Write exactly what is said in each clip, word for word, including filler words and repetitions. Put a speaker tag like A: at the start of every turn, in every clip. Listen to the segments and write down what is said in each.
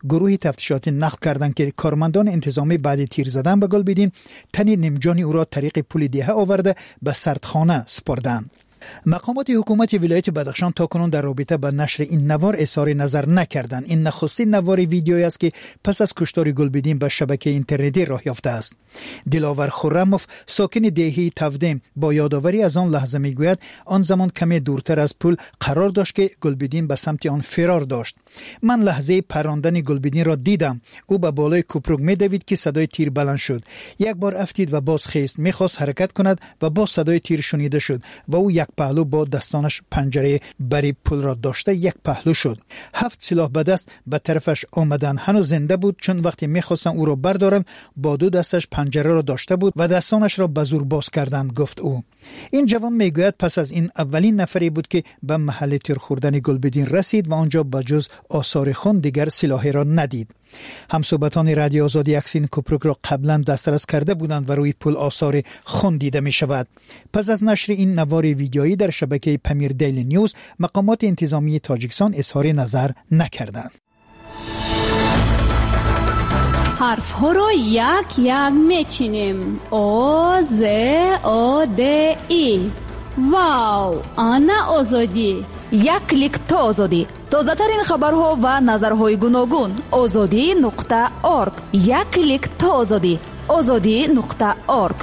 A: گروه تفتیشاتی نقل کردند که کارمندان انتظامی بعد تیر زدن به گلبدین تن نیمجانی او را طریق پل دیه آورده به سردخانه سپردند. مقامات حکومت ولایت بدخشان تاکنون در رابطه با نشر این نوار اظهار نظر نکردند. این نخستین نوار ویدیویی است که پس از کشتار گلبدین به شبکه اینترنتی راه یافته است. دلاور خرموف ساکن دهه تفدیم با یادآوری از آن لحظه میگوید آن زمان کمی دورتر از پل قرار داشت که گلبدین به سمت آن فرار داشت. من لحظه پراندن گلبدین را دیدم. او به بالای کوپروگ میدوید که صدای تیر بلند شد. یک بار افتید و باز خیست. میخواست حرکت کند و باز صدای تیر شنیده شد و او یک پهلو با دستانش پنجره بری پل را داشته یک پهلو شد. هفت سلاح به دست به طرفش آمدن. هنوز زنده بود، چون وقتی میخواستن او را بردارن با دو دستش پنجره را داشته بود و دستانش را به زور باز کردند، گفت او. این جوان میگوید پس از این اولین نفری بود که به محل تیر خوردن گلبدین رسید و آنجا به جز آثار خون دیگر سلاحی را ندید. همصحبتان رادیو آزادی اکسین کوپروگ را قبلا دسترس کرده بودند و روی پل آثار خون دیده می شود. پس از نشر این نوار ویدیویی در شبکه پمیر دیلی نیوز، مقامات انتظامی تاجیکستان اظهار نظر نکردند.
B: حرف ها را یک یک میچینیم. او ز او د ای. واو، آنا آزادی.
C: یک کلیک تا آزادی. تازه ترین خبرها و نظرهای گوناگون. آزادی نقطه اورگ. یک کلیک تا آزادی. آزادی نقطه اورگ.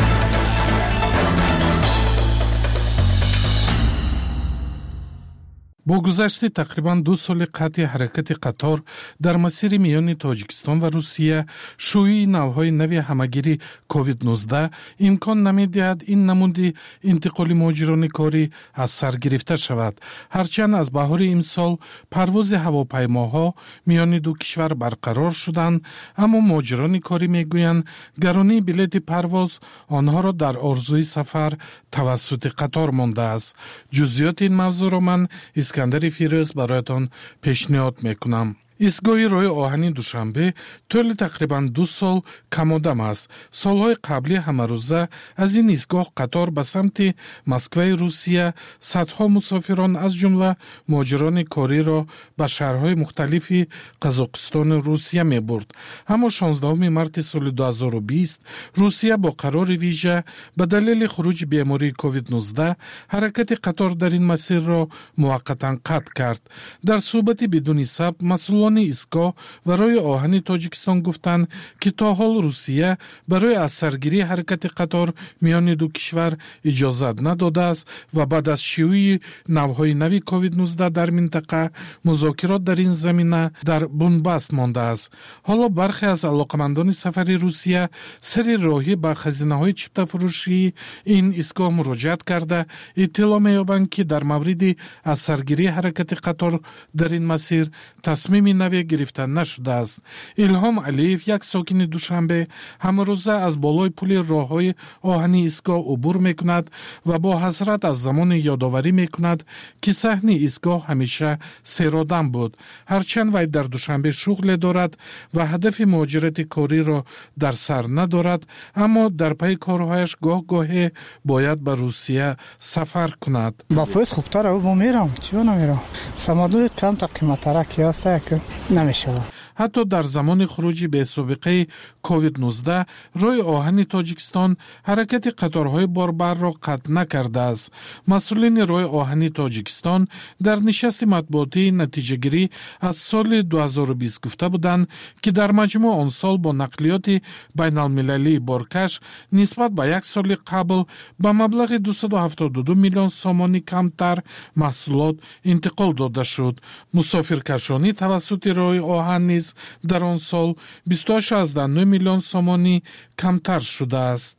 D: با گذشت تقریباً دو سال قطع حرکت قطار در مسیر میان تاجیکستان و روسیه، شیوع نوهای نوی همگیری کووید نوزده امکان نمی‌دهد این نمود انتقال مهاجران کاری از سر گرفته شود. هرچند از بهار امسال پرواز هواپیماها میان دو کشور برقرار شدند، اما مهاجران کاری میگویند گرانی بلیط پرواز آنها را در آرزوی سفر توسط قطار مانده است. جزئیات این موضوع را من اسکندر فیروز برایتان پیشنهاد میکنم. ایستگاه راه آهنی دوشنبه طول تقریباً دو سال کمادم است. سالهای قبلی همه روزه از این ایستگاه قطار به سمت مسکو روسیه صدها مسافران از جمله مهاجران کاری را به شهرهای مختلفی قزاقستان روسیه می برد. اما شانزدهم مارس سال دو هزار و بیست روسیه با قرار ویژه به دلیل خروج بیماری کووید نوزده حرکت قطار در این مسیر را موقتا قطع کرد. در صحبتی بدون ثبت مسئولان ایستگاه و راه آهن تاجیکستان گفتند که تا حال روسیه برای از سرگیری حرکت قطار میان دو کشور اجازه نداده است و بعد از شیوع نوهای نوی کووید نوزده در منطقه مذاکرات در این زمینه در بنبست مانده است. حالا برخی از علاقمندان سفری روسیه سری راهی به خزینه‌های چیپتا فروشی این ایستگاه مراجعت کرده اطلاع می‌یابند که در مورد از سرگیری حرکت قطار در این مسیر تصمیم نوی گرفته نشده است. الهام علیف، یک ساکن دوشنبه، همه روزه از بالای پل راههای آهنی ایستگاه عبور میکند و با حسرت از زمان یادآوری میکند که صحن ایستگاه همیشه سیرادم بود. هرچند وی در دوشنبه شغل دارد و هدف مهاجرت کاری را در سر ندارد، اما در پی کارهایش گاه گاهی باید به روسیه سفر کند.
E: با پویز خوبتره و با میرم چیو نمیرم سمادوی کم تا قیمتره که هسته که نمیشه.
D: حتی در زمان خروجی به سابقه کووید نوزده راه آهن تاجیکستان حرکت قطارهای باربر را قطع نکرده است. مسئولین راه آهن تاجیکستان در نشست مطبوعاتی نتیجه گیری از سال دو هزار و بیست گفته بودند که در مجموع آن سال با نقلیات بین المللی بارکش نسبت به یک سال قبل به مبلغ دویست و هفتاد و دو میلیون سومانی کمتر محصولات انتقال داده شد. مسافرکشانی توسط راه آهن نیز در آن سال بیست و هشت ازده نه میلیون سومانی کمتر شده است.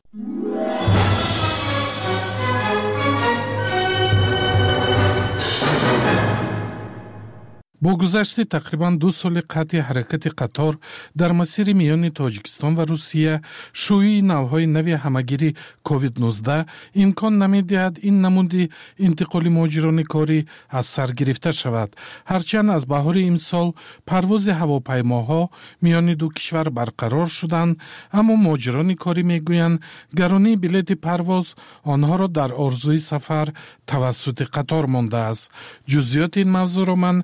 D: با گذشت تقریباً دو سال قطع حرکت قطار در مسیر میان تاجیکستان و روسیه، شیوع نوهای نوی همگیری کووید نوزده امکان نمی‌دهد این نمود انتقال مهاجران کاری از سر گرفته شود. هرچند از بهار امسال پرواز هواپیماها میان دو کشور برقرار شدند، اما مهاجران کاری میگویند گرانی بلیط پرواز آنها را در آرزوی سفر توسط قطار مانده است. جزئیات این موضوع را من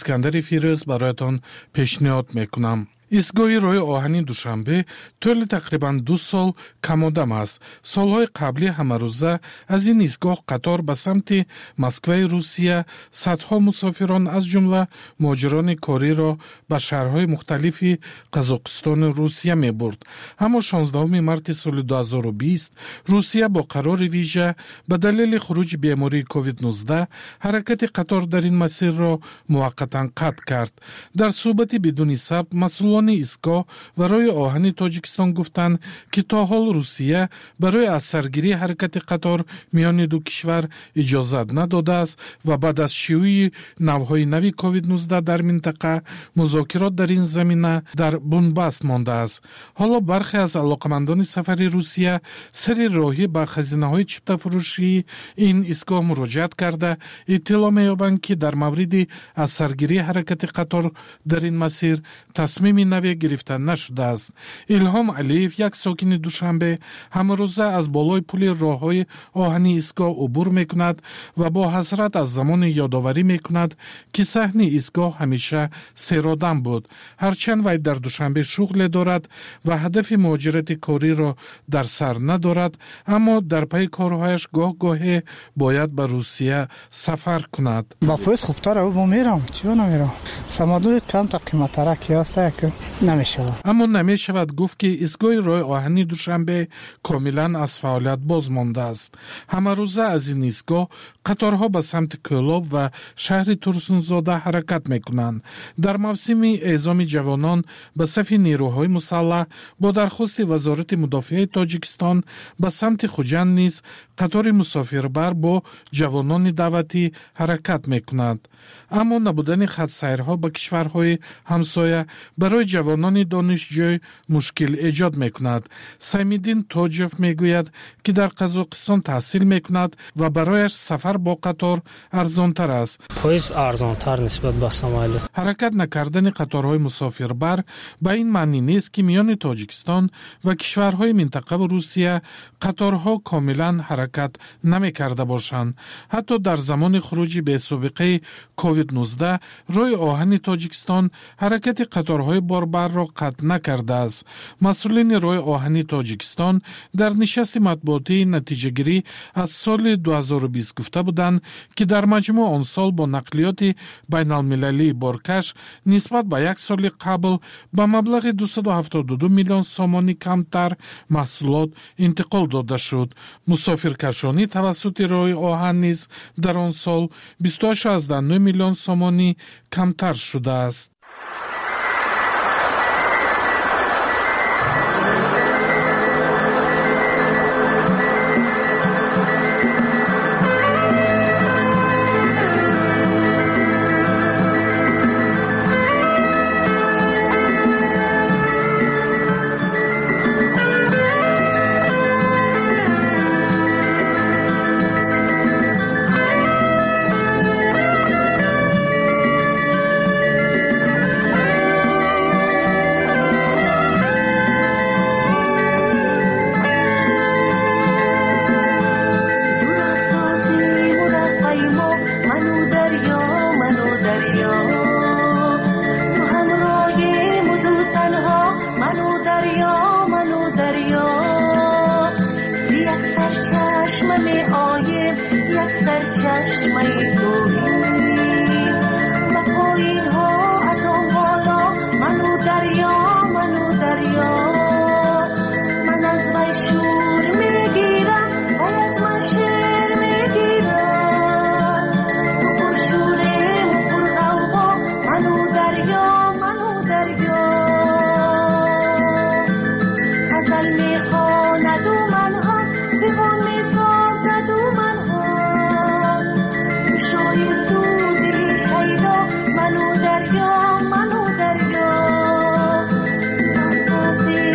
D: اسکندر فیروز برایتان پیشنهاد میکنم. ایستگاه راه آهنی دوشنبه طول تقریبا دو سال کمادم است. سالهای قبلی همه روزه از این ایستگاه قطار به سمت مسکو روسیه صدها مسافران از جمله مهاجران کاری را به شهرهای مختلفی قزاقستان روسیه می برد. اما شانزدهم مارس سال دو هزار و بیست روسیه با قرار ویژه به دلیل خروج بیماری کووید نوزده حرکت قطار در این مسیر را موقتا قطع کرد. در صحبت بدون ثبت مسئولان ایستگاه و راه آهنی تاجیکستان گفتند که تا حال روسیه برای از سرگیری حرکت قطار میان دو کشور اجازت نداده است و بعد از شیوع نوهای نوی کووید نوزده در منطقه مذاکرات در این زمینه در بنبست مانده است. حالا برخی از علاقمندان سفری روسیه سری راهی به خزینه‌های چیپتا فروشی این ایستگاه مراجعت کرده اطلاع می‌یابند که در مورد از سرگیری حرکت قطار در این مسیر تصمیم نوی گرفته نشده است. الهام علیف یک ساکن دوشنبه همروزه از بالای پل راههای آهنی ایستگاه عبور میکند و با حسرت از زمان یادآوری میکند که صحن ایستگاه همیشه سیرآدم بود. هرچند وی در دوشنبه شغل دارد و هدف مهاجرت کاری را در سر ندارد، اما در پی کارهایش گاه گاهی باید به روسیه سفر کند.
E: با پویز خوبتره و میرم چیو نمیرم سمادوت کم تا قیمتره کی هسته که نمیشود.
D: اما نمیشود گفت که ایستگاه راه آهنی دوشنبه کاملا از فعالیت باز مانده است. همه روزه از این ایستگاه قطارها به سمت کولوب و شهر تورسونزاده حرکت میکنند. در موسم اعزام جوانان به صف نیروهای مسلح با درخواست وزارت مدافعه تاجیکستان به سمت خوجند نیز قطار مسافربر با جوانان دعوتی حرکت میکند. اما نبودن خط سیرها به کشورهای همسایه برای جوانان دانشجوی مشکل ایجاد میکند. سیمیدین تاجف میگوید که در قزاقستان تحصیل میکند و برایش سفر با قطار ارزانتر است.
F: پویز ارزانتر نسبت به سمالی.
D: حرکت نکردن قطارهای مسافربر به این معنی نیست که میان تاجیکستان و کشورهای منطقه و روسیه قطارها کاملا حرکت نمیکرده باشند. حتی در زمان خروج به سابقه کووید نوزده راه آهن تاجیکستان حرکت قطارهای باربر را قطع نکرده است. مسئولین راه آهن تاجیکستان در نشست مطبوعاتی نتیجه گیری از سال دو هزار و بیست گفته بودند که در مجموع آن سال با نقلیات بین المللی بارکش نسبت به یک سال قبل به مبلغ دویست و هفتاد و دو میلیون سومانی کمتر محصولات انتقال داده شد. مسافرکشانی توسط راه آهن نیز در آن سال بیست و هشت و نه میلیون سومانی کمتر شده است.
G: منو دریا منو دریا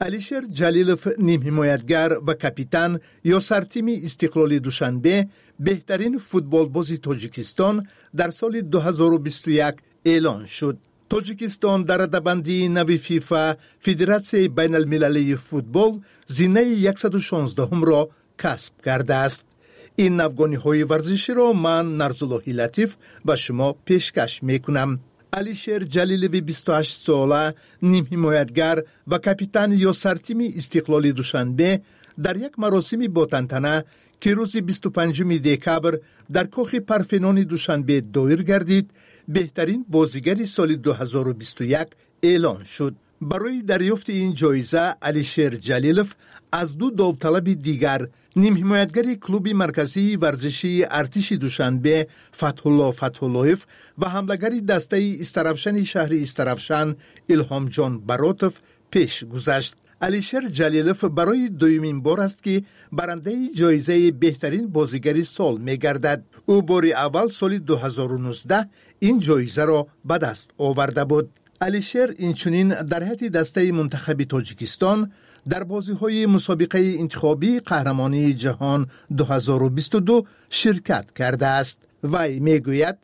G: алишер ҷалилов нимҳимоятгар ва капитан ё сартими Истиқлоли Душанбе беҳтарин футболбози Тоҷикистон дар соли дуҳазору бисту як эълон шуд. Тоҷикистон дар радабандии нави фифа Федератсияи байналмилалии футбол зинаи яксаду шонздаҳумро касб кардааст. ин навгониҳои варзиширо ман Нарзуллоҳи Латиф ба шумо пешкаш мекунам. алишер ҷалилови бисту ҳашт сола, нимҳимоятгар ва капитани ё сартими Истиқлоли Душанбе дар як маросими ботантана ки рӯзи бисту панҷуми декабр дар кохи Парфенони Душанбе доир гардид, беҳтарин бозигари соли дуҳазору бисту як эълон шуд. барои дарёфти ин ҷоиза алишер ҷалилов аз ду довталаби дигар, нимҳимоятгари клуби марказии варзишии артиши Душанбе Фатҳулло Фатҳуллоев ва ҳамлагари дастаи Истаравшани шаҳри Истаравшан Илҳомҷон Баротов пеш гузашт. алишер ҷалилов барои дуюмин бор аст ки барандаи ҷоизаи беҳтарин бозигари сол мегардад. ӯ бори аввал соли дуҳазору нуздаҳ ин ҷоизаро ба даст оварда буд. алишер инчунин дар ҳайати дастаи мунтахаби Тоҷикистон дар бозиҳои мусобиқаи интихобии қаҳрамонии ҷаҳон дуҳазору бисту ду ширкат кардааст. вай мегӯяд: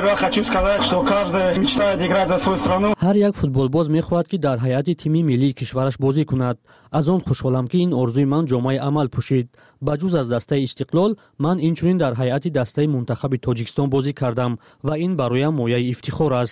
F: ҳар як футболбоз мехоҳад ки дар ҳайати тими миллии кишвараш бозӣ кунад. аз он хушҳолам ки ин орзуи ман ҷомаи амал пӯшид. ба ҷуз аз дастаи Истиқлол, ман инчунин дар ҳайати дастаи мунтахаби Тоҷикистон бозӣ кардам ва ин бароям мояи ифтихор аст.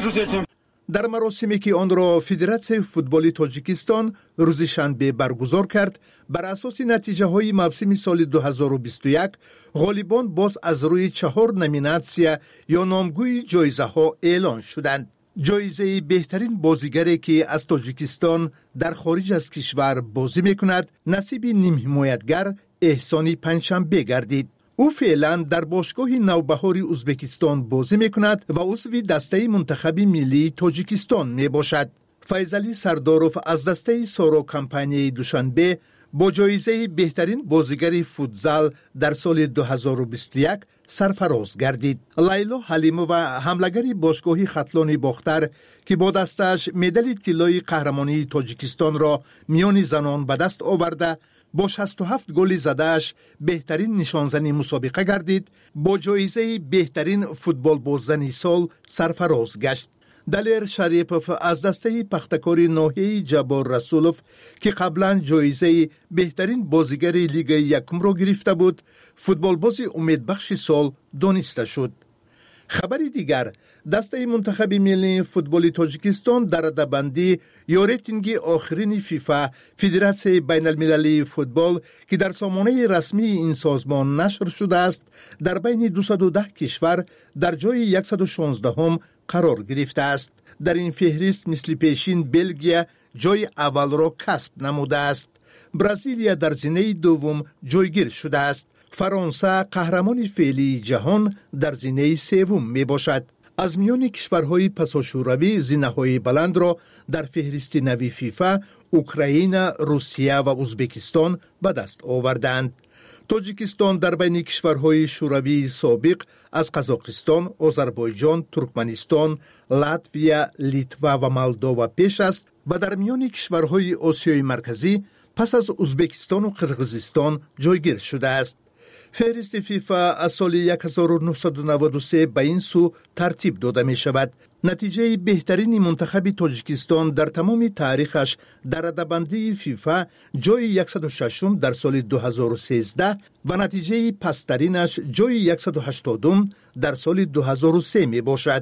G: дар маросиме ки онро Федератсияи футболи Тоҷикистон рӯзи шанбе баргузор кард, бар асоси натиҷаҳои мавсими соли дуҳазору бисту як ғолибон боз аз рӯи чаҳор номинатсия ё номгӯи ҷоизаҳо эълон шуданд. ҷоизаи беҳтарин бозигаре ки аз Тоҷикистон дар хориҷ аз кишвар бозӣ мекунад, насиби нимҳимоятгар Эҳсони Панҷшанбе гардид. ӯ феълан дар бошгоҳи Навбаҳори Узбекистон бозӣ мекунад ва узви дастаи мунтахаби миллии Тоҷикистон мебошад. Файзалӣ Сардоров аз дастаи Соро компанияи Душанбе бо ҷоизаи беҳтарин бозигари футзал дар соли дуҳазору бисту як сарфароз гардид. Лайло Ҳалимова, ҳамлагари бошгоҳи Хатлони Бохтар, ки бо дастааш медали тиллои қаҳрамонии Тоҷикистонро миёни занон ба даст оварда, бо шасту ҳафт голи задааш беҳтарин нишонзани мусобиқа гардид, бо ҷоизаи беҳтарин футболбоззани сол сарфароз гашт. Далер Шарипов аз дастаи пахтакори ноҳияи Ҷаббор Расулов, ки қаблан ҷоизаи беҳтарин бозигари Лигаи Якумро гирифта буд, футболбози умедбахши сол дониста шуд. хабари дигар, дастаи мунтахаби миллии футболи Тоҷикистон дар радабандӣ ё рейтинги охирини фифа Федератсияи байналмилалии футбол, ки дар сомонаи расмии ин созмон нашр шудааст, дар байни дусаду даҳ кишвар дар ҷои яксаду шонздаҳум қарор гирифтааст. дар ин феҳрист мисли пешин Белгия ҷои аввалро касб намудааст. Бразилия дар зинаи дуввум ҷойгир шудааст. фаронса қаҳрамони феълии ҷаҳон дар зинаи севум мебошад. аз миёни кишварҳои пасошӯравӣ зинаҳои баландро дар феҳристи нави фифа Украина, Русия ва Узбекистон ба даст оварданд. Тоҷикистон дар байни кишварҳои шӯравии собиқ аз Қазоқистон, Озарбойҷон, Туркманистон, Латвия, Литва ва Молдова пеш аст ва дар миёни кишварҳои Осиёи марказӣ пас аз Узбекистону Қирғизистон ҷойгир шудааст. феҳристи фифа аз соли ҳазору нуҳсаду наводу се ба ин сӯ тартиб дода мешавад. натиҷаи беҳтарини мунтахаби Тоҷикистон дар тамоми таърихаш дар радабандии фифа ҷои яксаду шашум дар соли дуҳазору сездаҳ ва натиҷаи пасттаринаш ҷои яксаду ҳаштодум дар соли дуҳазору се мебошад.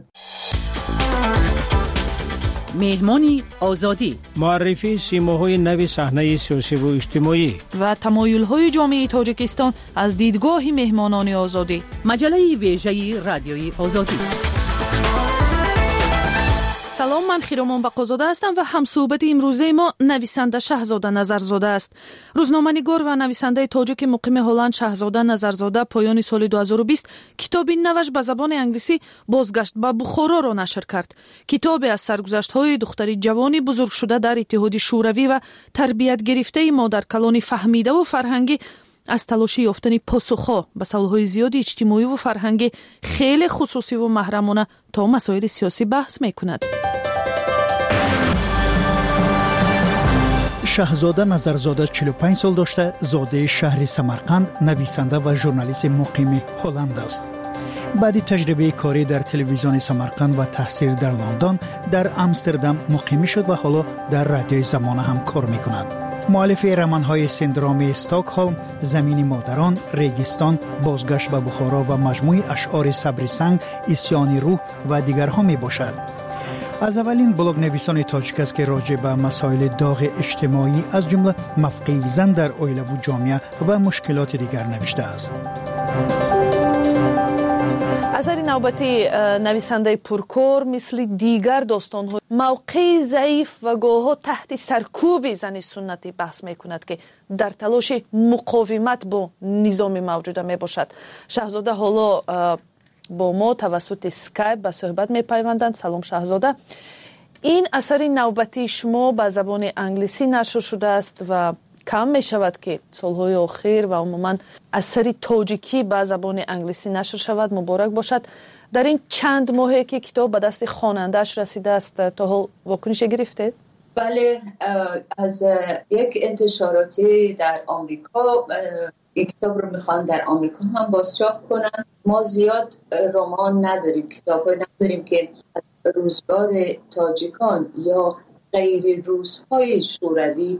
H: меҳмони озодӣ,
F: муаррифии симоҳои нави саҳнаи сиёсиву иҷтимоӣ
H: ва тамоюлҳои ҷомеаи Тоҷикистон аз дидгоҳи меҳмонони озодӣ. маҷалаи вежаи радиои озодӣ. салом, ман Хиромон Бақозода ҳастам ва ҳамсӯҳбати имрӯзаи мо нависанда Шаҳзода Назарзода аст. рӯзноманигор ва нависандаи тоҷики муқими Ҳолланд Шаҳзода Назарзода поёни соли дуҳазору бист китоби наваш ба забони англисӣ Бозгашт ба Бухороро нашр кард. китобе аз саргузаштҳои духтари ҷавони бузургшуда дар Иттиҳоди Шӯравӣ ва тарбиятгирифтаи модаркалони фаҳмидаву фарҳангӣ аз талоши ёфтани посухҳо ба саволҳои зиёди иҷтимоиву фарҳангӣ хеле хусусиву маҳрамона то масоили сиёсӣ баҳс мекунад.
A: شهزاده نظرزاده چهل و پنج سال داشته، زاده شهر سمرقند، نویسنده و ژورنالیست مقیم هلند است. بعد تجربه کاری در تلویزیون سمرقند و تحصیل در لندن، در آمستردام مقیم شد و حالا در رادیوی زمانه هم کار می‌کند. مؤلف رمان‌های سندروم استکهلم، زمین مادران، ریگستان، بازگشت به بخارا و مجموعه اشعار صبر سنگ، اسیان روح و دیگرها میباشد. از اولین بلاگ نویسان تاجیک است که راجع به مسائل داغ اجتماعی از جمله موقع زن در عائله و جامعه و مشکلات دیگر نوشته است.
H: اثر نوبتی نویسنده پرکار مثل دیگر داستان‌ها موقع ضعیف و گاه‌ها تحت سرکوب زن سنتی بحث می‌کند که در تلاش مقاومت با نظام موجوده میباشد. شهزاده حالا با ما توسط اسکایپ به صحبت می‌پیوندند. سلام شهزاده. این اثر نوبتی شما به زبان انگلیسی نشر شده است و کم می شود که سالهای آخر و عموما اثر تاجیکی به زبان انگلیسی نشر شود. مبارک باشد. در این چند ماهی که کتاب به دست خواننده‌اش رسیده است تا حال واکنش گرفته؟
I: بله، از یک انتشاراتی در آمریکا یک کتاب رو میخوان در آمریکا هم بازچاپ کنن. ما زیاد رمان نداریم، کتاب‌های نداریم که روزگار تاجیکان یا غیر روس‌های شوروی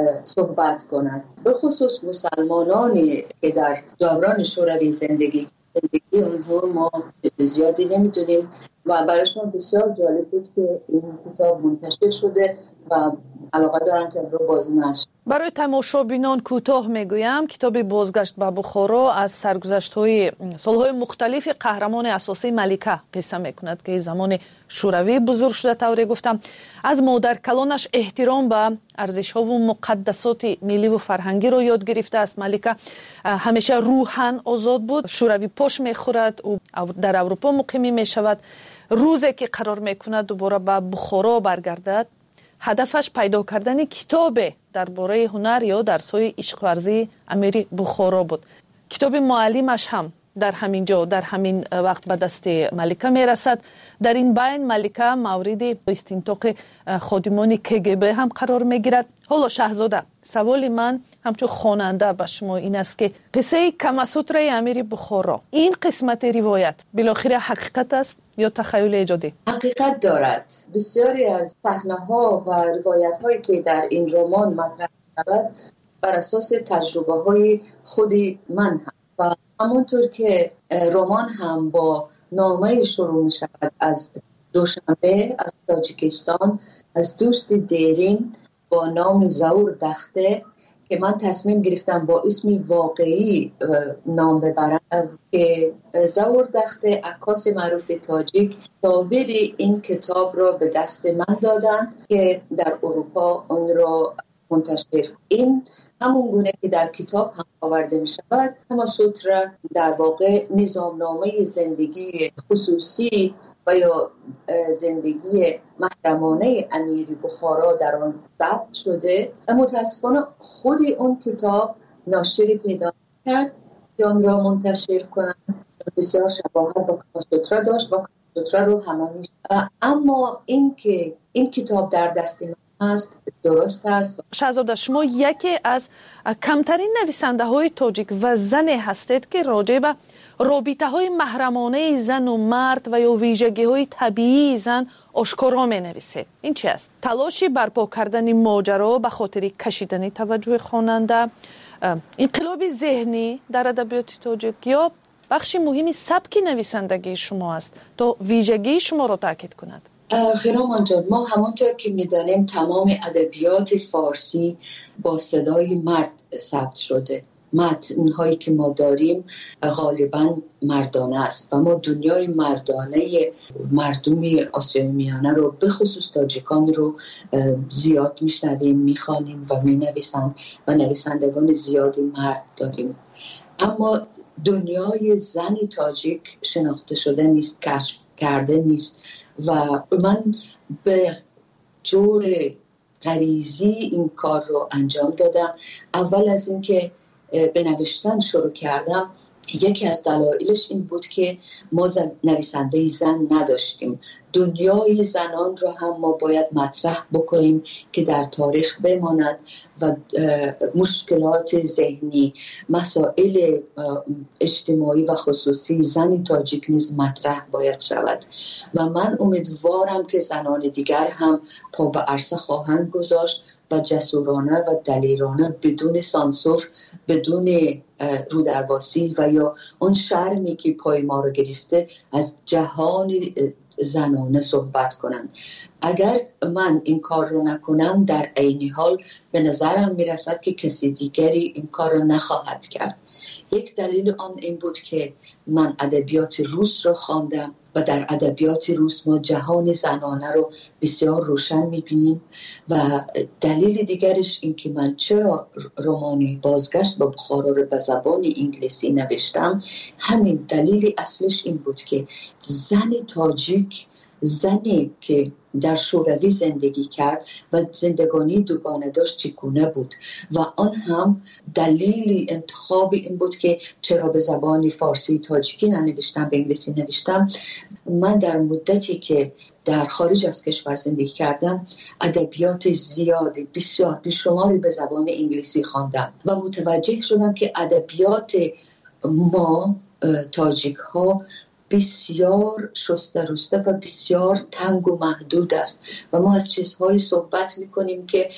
I: صحبت کنند. به خصوص مسلمانانی که در دوران شوروی زندگی زندگی اونها ما زیادی نمیدونیم و برایشون بسیار جالب بود که این کتاب منتشر شده و علاقه دارن که رو بازی نشد.
H: برای تماشابینان کوتاه میگویم کتاب بازگشت به بخارا از سرگذشت‌های سالهای مختلف قهرمان اساسی ملکه قصه میکند که زمان شوروی بزرگ شده. طوری گفتم از مادر کلانش احترام به ارزش‌ها و مقدسات ملی و فرهنگی رو یاد گرفته است. ملکه همیشه روحاً آزاد بود. شوروی پاش میخورد و در اروپا مقیم میشود. روزی که قرار میکند دوباره به بخارا برگردد، هدفش پیدا کردن کتاب درباره هنر یا درس‌های عشق ورزی امیر بخارا بود. کتاب معلمش هم در همین جا در همین وقت به دست ملکه میرسد. در این بین ملکه مورد استنطاق خادمان کگب هم قرار میگیرد. حالا شهزاده، سوال من همچون خواننده به شما این است که قصه کماسوترای امیر بخارا، این قسمت روایت بالاخره حقیقت است یا تخیل ایجادی؟
I: حقیقت دارد. بسیاری از صحنه‌ها و روایت‌هایی که در این رمان مطرح شود بر اساس تجربه‌های خود من هم و همونطور که رمان هم با نامه شروع می شود از دوشنبه از تاجیکستان، از دوست دیرین با نام زور دخته که من تصمیم گرفتم با اسم واقعی نام ببرم که زور دخته عکاس معروف تاجیک تصاویر این کتاب را به دست من دادن که در اروپا اون را منتشر. این همون گونه که در کتاب هم آورده می شود. کماسوترا در واقع نظامنامه زندگی خصوصی و یا زندگی محرمانه امیر بخارا در آن ثبت شده. متاسفانه خود اون کتاب ناشری پیدا کرد که آن را منتشر کنند. بسیار شباهت با کماسوترا داشت و کماسوترا رو همه می شود. اما این که این کتاب در دست من است درست است.
H: شهزاده، شما یکی از کمترین نویسنده های تاجیک و زن هستید که راجع به رابطه های محرمانه زن و مرد و یا ویژگی های طبیعی زن آشکارا می نویسید. این چی است؟ تلاشی برپا کردن ماجرا به خاطر کشیدن توجه خواننده، انقلاب ذهنی در ادبیات تاجیک یا بخشی مهمی سبک نویسندگی شما است تا ویژگی شما را تاکید کند؟
I: خیرامان جان، ما همونطور که میدانیم تمام ادبیات فارسی با صدای مرد ثبت شده. متن‌هایی که ما داریم غالباً مردانه است و ما دنیای مردانه مردم آسیای میانه رو به خصوص تاجیکان رو زیاد میشنویم، میخوانیم و مینویسند و نویسندگان زیادی مرد داریم. اما دنیای زن تاجیک شناخته شده نیست، کشف کرده نیست و من به طور غریزی این کار رو انجام دادم. اول از اینکه بنوشتن شروع کردم، یکی از دلایلش این بود که ما نویسنده زن نداشتیم. دنیای زنان را هم ما باید مطرح بکنیم که در تاریخ بماند و مشکلات ذهنی، مسائل اجتماعی و خصوصی زن تاجیک نیز مطرح باید شود و من امیدوارم که زنان دیگر هم پا به عرصه خواهند گذاشت و جسورانه و دلیرانه بدون سانسور، بدون رودرباسی و یا اون شرمی که پای ما رو گرفته از جهان زنانه صحبت کنند. اگر من این کار رو نکنم در عین حال به نظرم میرسد که کسی دیگری این کار رو نخواهد کرد. یک دلیل آن این بود که من ادبیات روس رو خواندم و در ادبیات روس ما جهان زنانه رو بسیار روشن میبینیم و دلیل دیگرش این که من چرا رمانی بازگشت به بخارا رو به زبان انگلیسی نوشتم، همین دلیل اصلش این بود که زن تاجیک، زنی که در شوروی زندگی کرد و زندگانی دوگانه داشت چگونه بود و آن هم دلیل انتخاب این بود که چرا به زبان فارسی تاجیکی ننوشتم، به انگلیسی نوشتم. من در مدتی که در خارج از کشور زندگی کردم ادبیات زیادی بسیار بیشماری به زبان انگلیسی خواندم و متوجه شدم که ادبیات ما تاجیک ها بسیار شسته رسته و بسیار تنگ و محدود است و ما از چیزهایی صحبت میکنیم که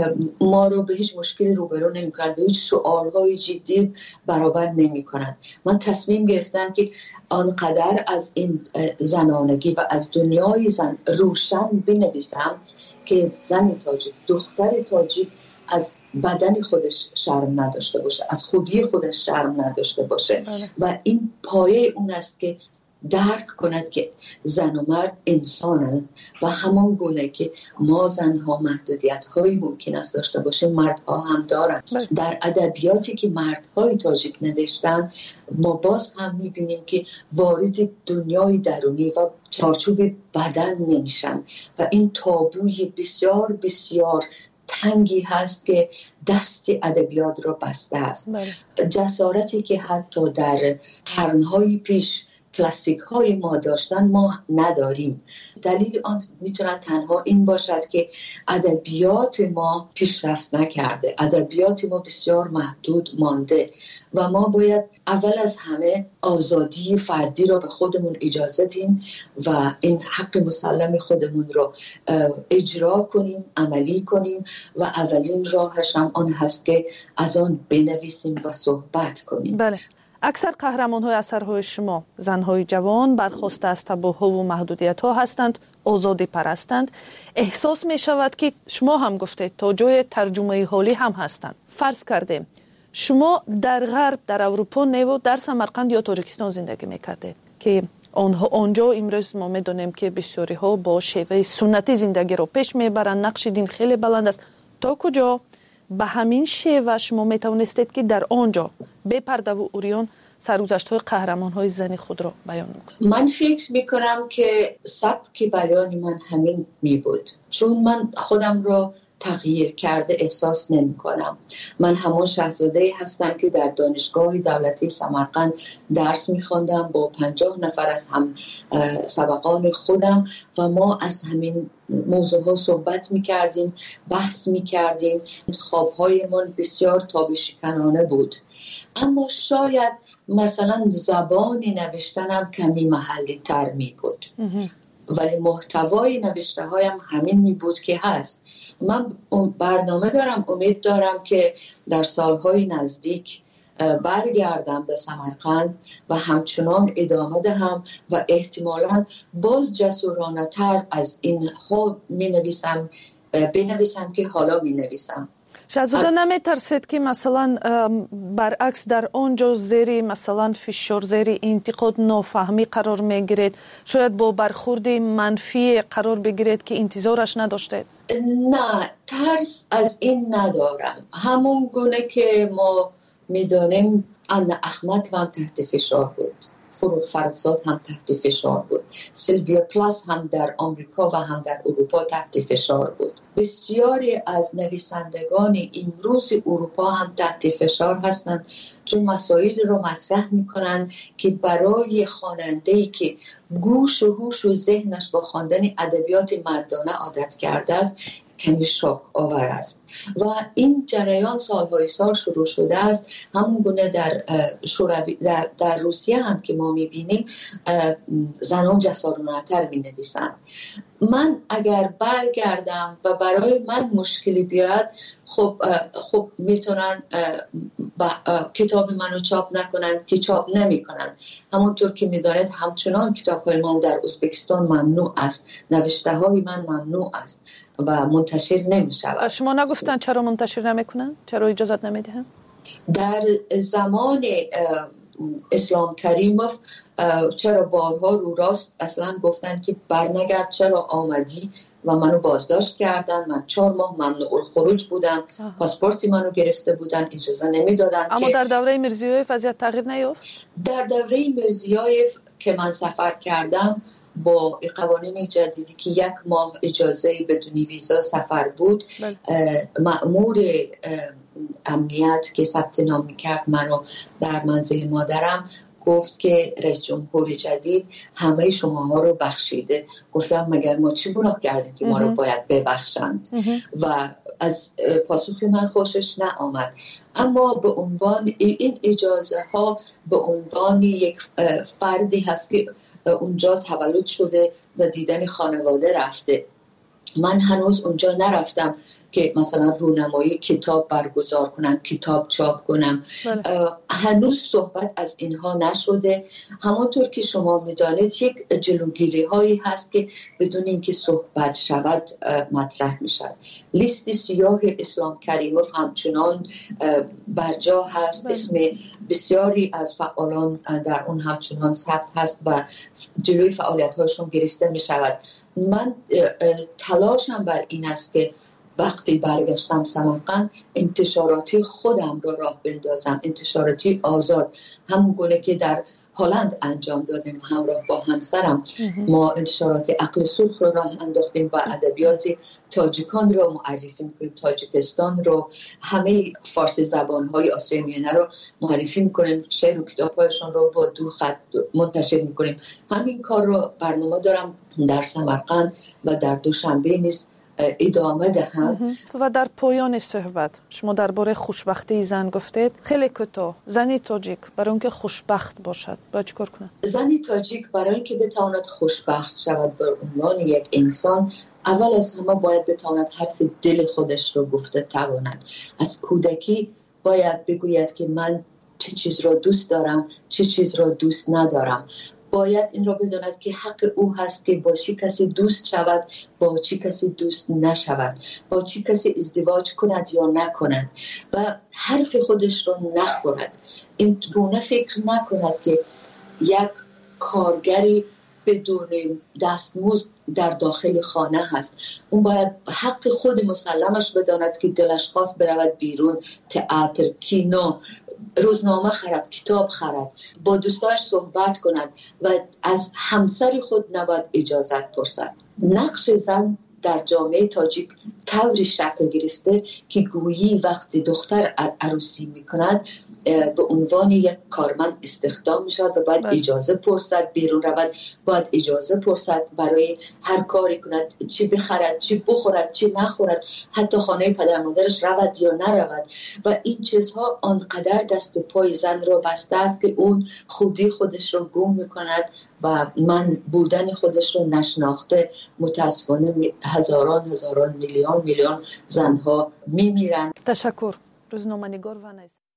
I: ما رو به هیچ مشکلی روبرو نمیکنند، به هیچ سوالهای جدی برابر نمیکنند. من تصمیم گرفتم که آنقدر از این زنانگی و از دنیای زن روشن بنویسم که زن تاجیک، دختر تاجیک از بدن خودش شرم نداشته باشه، از خودی خودش شرم نداشته باشه و این پایه اون است که درک کند که زن و مرد انسانند و همان گونه که ما زنها محدودیت هایی ممکن است داشته باشه مردها هم دارند. در ادبیاتی که مردهای تاجیک نوشتن ما باز هم میبینیم که وارد دنیای درونی و چارچوب بدن نمیشن و این تابوی بسیار بسیار تنگی هست که دست ادبیات را بسته است. جسارتی که حتی در قرنهای پیش کلاسیک های ما داشتن ما نداریم. دلیل آن میتونه تنها این باشد که ادبیات ما پیشرفت نکرده، ادبیات ما بسیار محدود مانده و ما باید اول از همه آزادی فردی را به خودمون اجازه دیم و این حق مسلم خودمون را اجرا کنیم، عملی کنیم و اولین راهش هم آن هست که از آن بنویسیم و صحبت کنیم.
H: بله. اکثر قهرمان‌های اثرهای شما زن‌های جوان برخواسته از تابوها و محدودیت‌ها هستند، آزادی پرستند. احساس می‌شود که شما هم گفتید تا جای ترجمه حالی هم هستند. فرض کردیم شما در غرب، در اروپا نیو در سمرقند یا تاجیکستان زندگی می‌کردید که آنها آنجا امروز ما می‌دونیم که بسیاری‌ها با شیوه سنتی زندگی رو پیش می‌برند، نقش دین خیلی بلند است. تا کجا به همین شیوه شما میتوانستید که در آنجا به پرده و اوریان سرگذشت‌های قهرمان‌های زنی خود را بیان کنید؟
I: من فکر میکنم که سبک بیان من همین می بود، چون من خودم را تغییر کرده احساس نمی کنم. من همون شاهزاده هستم که در دانشگاه دولتی سمرقند درس می خواندم با پنجاه نفر از هم سبقان خودم و ما از همین موضوع ها صحبت می کردیم، بحث می کردیم. انتخاب های من بسیار تابشکنانه بود، اما شاید مثلا زبان نوشتنم کمی محلی تر می بود، ولی محتوای نوشته هایم همین می بود که هست. من برنامه دارم، امید دارم که در سالهای نزدیک برگردم به سمرقند و همچنان ادامه دهم و احتمالاً باز جسورانه تر از این ها می نویسم بنویسم که حالا می نویسم.
H: شاهزاده نمی ترسید که مثلا برعکس در آنجا زیر مثلا فشار، زیر انتقاد، نافهمی قرار می گیرید، شاید با برخورد منفی قرار بگیرید که انتظارش نداشتید؟
I: نه، ترس از این ندارم. همون گونه که ما میدانیم ان احمد هم تحت فشار بود، فروغ فرخزاد هم تحت فشار بود، سیلویا پلاس هم در آمریکا و هم در اروپا تحت فشار بود. بسیاری از نویسندگان امروز اروپا هم تحت فشار هستند چون مسائل رو مطرح میکنند که برای خواننده‌ای که گوش و هوش و ذهنش با خواندن ادبیات مردانه عادت کرده است کمی شوک آور است و این جریان سالهای سال شروع شده است. همون گونه در شوروی در, در روسیه هم که ما میبینیم زنان جسارانه‌تر مینویسند. من اگر برگردم و برای من مشکلی بیاد خب خب میتونن کتاب منو چاپ نکنن که چاپ نمیکنن. همونطور که میدانید همچنان کتاب‌های من در ازبکستان ممنوع است، نوشته های من ممنوع است و منتشر نمیشود.
H: شما نگفتن چرا منتشر نمیکنن؟ چرا اجازت نمیدهن؟
I: در زمان اسلام کریموف چرا بارها رو راست اصلا گفتن که برنگرد، چرا آمدی و منو بازداشت کردن. من چهار ماه ممنوع الخروج بودم، پاسپورتی منو گرفته بودن، اجازه نمیدادن.
H: اما که در دوره میرزیویف وضعیت تغییر نیافت؟ در
I: دوره میرزیویف که من سفر کردم با قوانین جدیدی که یک ماه اجازه بدون ویزا سفر بود، مأمور امنیت که ثبت نام میکرد منو در منزل مادرم گفت که رئیس جمهور جدید همه شماها رو بخشیده. گفتم مگر ما چی گناه کردیم که ما رو باید ببخشند؟ و از پاسخ من خوشش نآمد. اما به عنوان این اجازه ها به عنوان یک فردی هست که اونجا تولد شده و دیدن خانواده رفته. من هنوز اونجا نرفتم که مثلا رونمایی کتاب برگزار کنم، کتاب چاپ کنم. هنوز صحبت از اینها نشده. همونطور که شما میدانید یک جلوگیری هایی هست که بدون اینکه صحبت شود مطرح میشد. لیست سیاه اسلام کریموف همچنان برجا هست. اسم بسیاری از فعالان در اون همچنان ثبت هست و جلوی فعالیت هاشون گرفته می شود. من تلاشم بر این است که وقتی برگشتم سمرقند انتشاراتی خودم رو راه بندازم، انتشاراتی آزاد، همون گونه که در هلند انجام دادیم همراه با همسرم. ما انتشارات عقل سرخ رو راه انداختیم و ادبیات تاجیکان رو معرفی میکنیم، تاجیکستان رو، همه فارسی زبانهای آسیای میانه رو معرفی میکنیم، شعر و کتابهایشان رو با دو خط منتشر میکنیم. همین کار رو برنامه دارم در سمرقند و در دوشنبه نیز ادامه دهم.
H: و در پایان صحبت شما درباره خوشبختی زن گفتید. خیلی کوتاه، زنی تاجیک برای اون که خوشبخت باشد باید چیکار کنه؟
I: زنی تاجیک برای اینکه بتواند خوشبخت شود به عنوان یک انسان، اول از همه باید بتواند حرف دل خودش رو گفته تواند. از کودکی باید بگوید که من چه چیز را دوست دارم، چه چیز را دوست ندارم. باید این را بداند که حق او هست که با چی کسی دوست شود، با چی کسی دوست نشود، با چی کسی ازدواج کند یا نکند و حرف خودش را نخورد. این گونه فکر نکند که یک کارگری بدون دستمزد در داخل خانه هست. اون باید حق خود مسلمش بداند که دلش خواست برود بیرون، تئاتر، کینو، روزنامه خرد، کتاب خرد، با دوستاش صحبت کند و از همسر خود نباید اجازت پرسد. نقش زن در جامعه تاجیک طوری شکل گرفته که گویی وقتی دختر عروسی میکند به عنوان یک کارمند استخدام میشود و باید اجازه پرسد بیرون رود، باید اجازه پرسد برای هر کاری کند، چی بخرد، چی بخورد، چی نخورد، حتی خانه پدر مادرش رود یا نرود. و این چیزها آنقدر دست و پای زن را بسته است که اون خودی خودش را گم میکند و من بودن خودش رو نشناخته. متاسفانه هزاران هزاران میلیون میلیون زنها میمیرند.
H: تشکر. روزنامه‌نگار و نویسنده